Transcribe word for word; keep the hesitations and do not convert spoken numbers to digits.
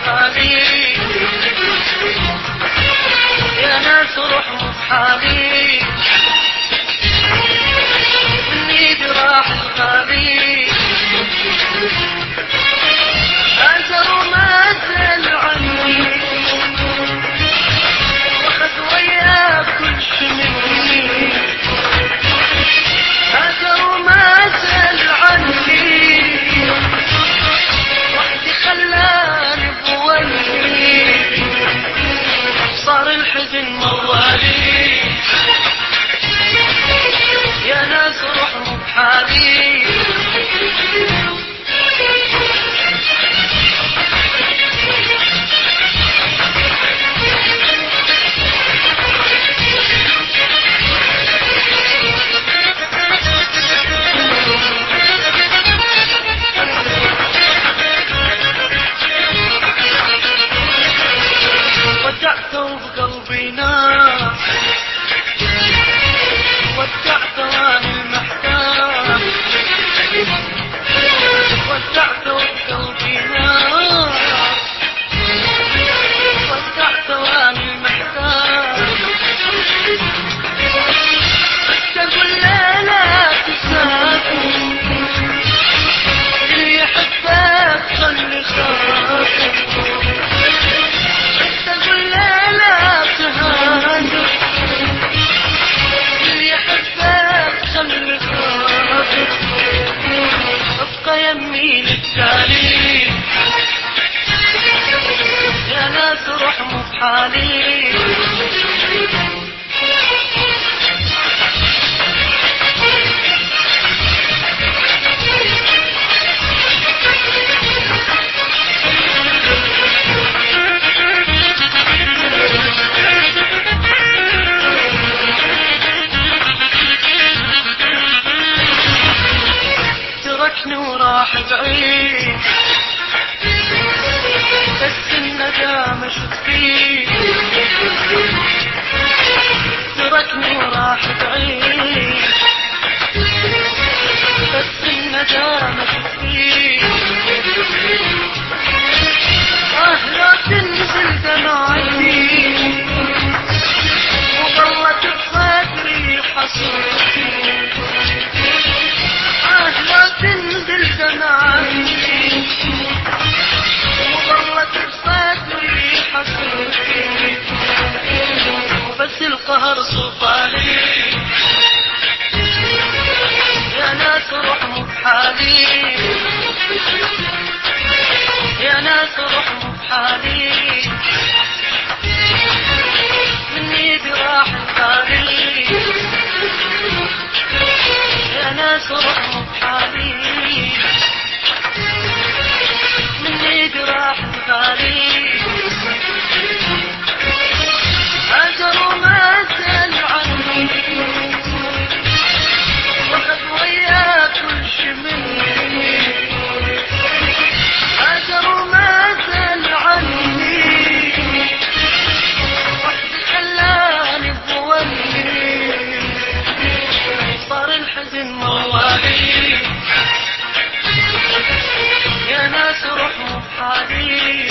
الغالي، يا ناس روح مصحالي مني جراح الغالي، هاجر وما زال عني واخذ وياه كل شي مني، هاجر وما زال عني وحدي خلاني بولي، صار الحزن موالي، يا ناس روح مو بحالي، ودعته بقلبي نار، ودعته وانا المحتار، ودعته بقلبي نار، ودعته وانا المحتار، تقول لا لا تسافر اللي يحبك خلي خاطر، تقول لا لا تهاجر اللي يحبك خلي خاطر، ابقى يمين التاريخ، يا ناس روح مو بحالي، تركني وراح بعيد بس الندامة شت فيه، تركني وراح بعيد بس الندامة شت فيه، آه لا تنزل دمعتي وظلت بصدري حصرتي، آه لا تنزل دمعتي وظلت بصدري حصرتي، وبس القهر سلطاني، يا ناس روح مو بحالي، يا ناس روح مو بحالي مني جراح الغالي، يا ناس روح مو بحالي مني جراح الغالي، هاجر وما زال عني واخذ وياه كل شي مني، هاجر وما زال عني وحدي خلاني بولي، صار الحزن موالي، يا ناس روح مو بحالي.